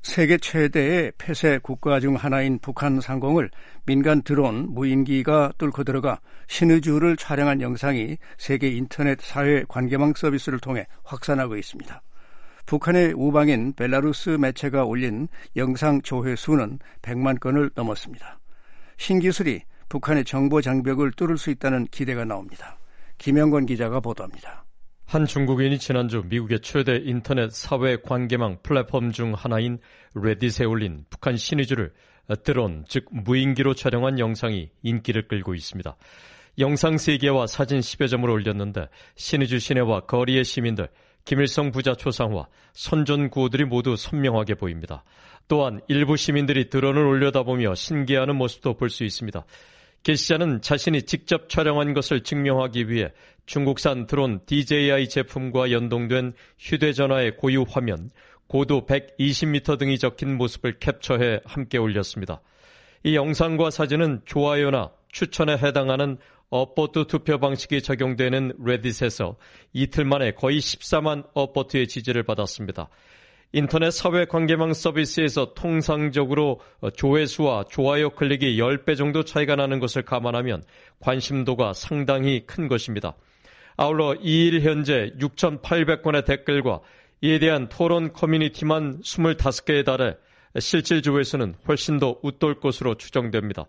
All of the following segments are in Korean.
세계 최대의 폐쇄 국가 중 하나인 북한 상공을 민간 드론 무인기가 뚫고 들어가 신의주를 촬영한 영상이 세계 인터넷 사회 관계망 서비스를 통해 확산하고 있습니다. 북한의 우방인 벨라루스 매체가 올린 영상 조회수는 100만 건을 넘었습니다. 신기술이 북한의 정보 장벽을 뚫을 수 있다는 기대가 나옵니다. 김영건 기자가 보도합니다. 한 중국인이 지난주 미국의 최대 인터넷 사회 관계망 플랫폼 중 하나인 레딧에 올린 북한 신의주를 드론, 즉 무인기로 촬영한 영상이 인기를 끌고 있습니다. 영상 3개와 사진 10여 점을 올렸는데 신의주 시내와 거리의 시민들, 김일성 부자 초상화, 선전 구호들이 모두 선명하게 보입니다. 또한 일부 시민들이 드론을 올려다보며 신기해하는 모습도 볼 수 있습니다. 게시자는 자신이 직접 촬영한 것을 증명하기 위해 중국산 드론 DJI 제품과 연동된 휴대전화의 고유 화면, 고도 120m 등이 적힌 모습을 캡처해 함께 올렸습니다. 이 영상과 사진은 좋아요나 추천에 해당하는 업보트 투표 방식이 적용되는 레딧에서 이틀 만에 거의 14만 업보트의 지지를 받았습니다. 인터넷 사회관계망 서비스에서 통상적으로 조회수와 좋아요 클릭이 10배 정도 차이가 나는 것을 감안하면 관심도가 상당히 큰 것입니다. 아울러 2일 현재 6,800건의 댓글과 이에 대한 토론 커뮤니티만 25개에 달해 실질 조회수는 훨씬 더 웃돌 것으로 추정됩니다.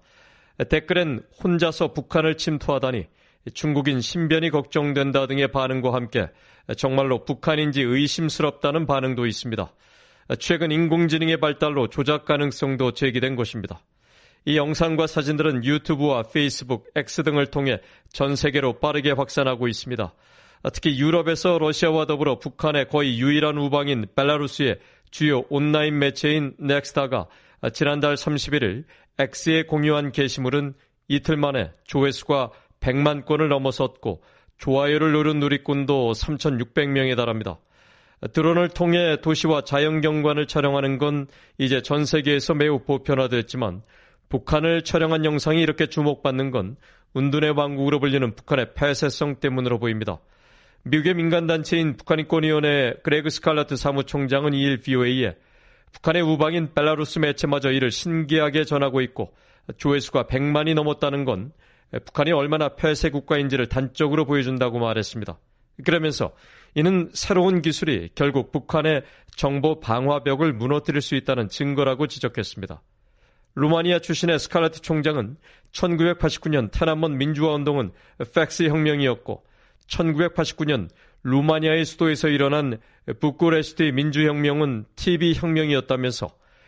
댓글엔 혼자서 북한을 침투하다니 중국인 신변이 걱정된다 등의 반응과 함께 정말로 북한인지 의심스럽다는 반응도 있습니다. 최근 인공지능의 발달로 조작 가능성도 제기된 것입니다. 이 영상과 사진들은 유튜브와 페이스북, X 등을 통해 전 세계로 빠르게 확산하고 있습니다. 특히 유럽에서 러시아와 더불어 북한의 거의 유일한 우방인 벨라루스의 주요 온라인 매체인 넥스타가 지난달 31일 X에 공유한 게시물은 이틀 만에 조회수가 100만 건을 넘어섰고 좋아요를 누른 누리꾼도 3,600명에 달합니다. 드론을 통해 도시와 자연경관을 촬영하는 건 이제 전 세계에서 매우 보편화됐지만 북한을 촬영한 영상이 이렇게 주목받는 건 운둔의 왕국으로 불리는 북한의 폐쇄성 때문으로 보입니다. 미국의 민간단체인 북한인권위원회 그레그 스칼러트 사무총장은 2일 VOA에 북한의 우방인 벨라루스 매체마저 이를 신기하게 전하고 있고 조회수가 100만이 넘었다는 건 북한이 얼마나 폐쇄 국가인지를 단적으로 보여준다고 말했습니다. 그러면서 이는 새로운 기술이 결국 북한의 정보 방화벽을 무너뜨릴 수 있다는 증거라고 지적했습니다. 루마니아 출신의 스칼러트 총장은 1989년 테난먼 민주화운동은 팩스 혁명이었고 1989년 루마니아의 수도에서 일어난 부쿠레스트 민주혁명은 TV 혁명이었다면서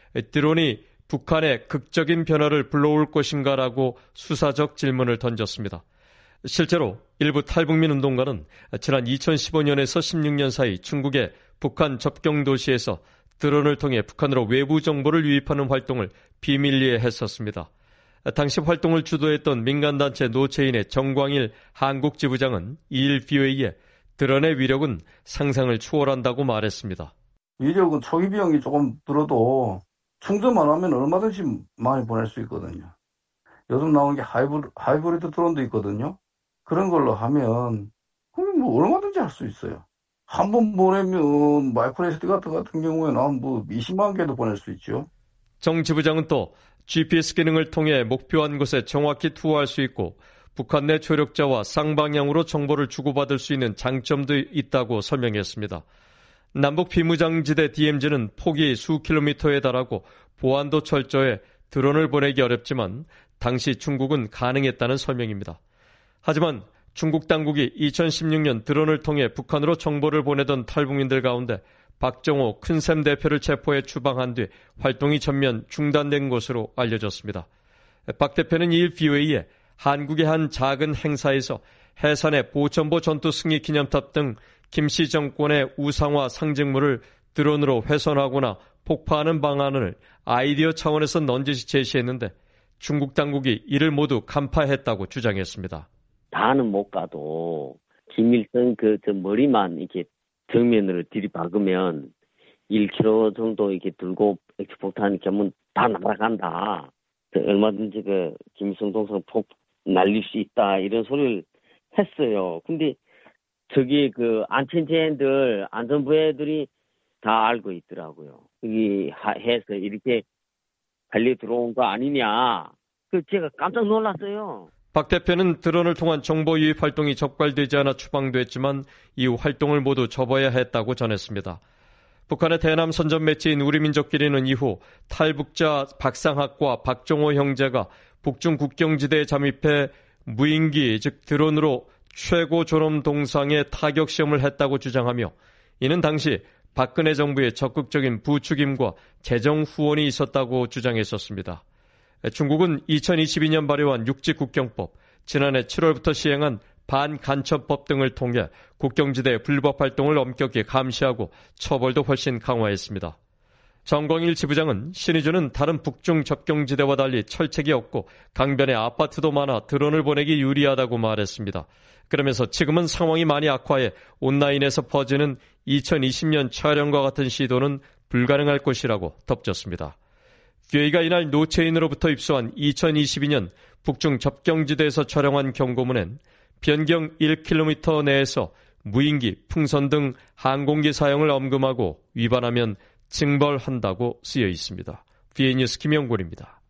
드론이 북한의 극적인 변화를 불러올 것인가라고 수사적 질문을 던졌습니다. 실제로 일부 탈북민 운동가는 지난 2015년에서 16년 사이 중국의 북한 접경 도시에서 드론을 통해 북한으로 외부 정보를 유입하는 활동을 비밀리에 했었습니다. 당시 활동을 주도했던 민간단체 노체인의 정광일 한국지부장은 2일 VOA에 드론의 위력은 상상을 초월한다고 말했습니다. 위력은 초기 비용이 조금 들어도 충전만 하면 얼마든지 많이 보낼 수 있거든요. 요즘 나오는 게 하이브리드 드론도 있거든요. 그런 걸로 하면 뭐 얼마든지 할 수 있어요. 한 번 보내면 마이크로 SD 같은 경우에는 한 20만 개도 보낼 수 있죠. 정 지부장은 또 GPS 기능을 통해 목표한 곳에 정확히 투하할 수 있고 북한 내 조력자와 쌍방향으로 정보를 주고받을 수 있는 장점도 있다고 설명했습니다. 남북 비무장지대 DMZ는 폭이 수 킬로미터에 달하고 보안도 철저해 드론을 보내기 어렵지만 당시 중국은 가능했다는 설명입니다. 하지만 중국 당국이 2016년 드론을 통해 북한으로 정보를 보내던 탈북민들 가운데 박정호 큰샘 대표를 체포해 추방한 뒤 활동이 전면 중단된 것으로 알려졌습니다. 박 대표는 2일 VOA에 한국의 한 작은 행사에서 해산의 보천보 전투 승리 기념탑 등 김씨 정권의 우상화 상징물을 드론으로 훼손하거나 폭파하는 방안을 아이디어 차원에서 넌지시 제시했는데 중국 당국이 이를 모두 간파했다고 주장했습니다. 다는 못 가도 김일성 저 머리만 이렇게 정면으로 들이박으면 1km 정도 이렇게 들고 폭탄이 견문 다 날아간다. 얼마든지 김일성 동상 폭 날릴 수 있다 이런 소리를 했어요. 근데 저기 안전부애들이 다 알고 있더라고요. 여기 해서 이렇게 달려 들어온 거 아니냐. 제가 깜짝 놀랐어요. 박 대표는 드론을 통한 정보 유입 활동이 적발되지 않아 추방됐지만 이후 활동을 모두 접어야 했다고 전했습니다. 북한의 대남 선전 매체인 우리민족끼리는 이후 탈북자 박상학과 박종호 형제가 북중 국경지대에 잠입해 무인기, 즉 드론으로 최고 졸업 동상에 타격 시험을 했다고 주장하며 이는 당시 박근혜 정부의 적극적인 부추김과 재정 후원이 있었다고 주장했었습니다. 중국은 2022년 발효한 육지국경법, 지난해 7월부터 시행한 반간첩법 등을 통해 국경지대 불법 활동을 엄격히 감시하고 처벌도 훨씬 강화했습니다. 정광일 지부장은 신의주는 다른 북중 접경지대와 달리 철책이 없고 강변에 아파트도 많아 드론을 보내기 유리하다고 말했습니다. 그러면서 지금은 상황이 많이 악화해 온라인에서 퍼지는 2020년 촬영과 같은 시도는 불가능할 것이라고 덧붙였습니다. 뷰에이가 이날 노체인으로부터 입수한 2022년 북중 접경지대에서 촬영한 경고문엔 변경 1km 내에서 무인기, 풍선 등 항공기 사용을 엄금하고 위반하면 징벌한다고 쓰여 있습니다. 뷰에이 뉴스 김영곤입니다.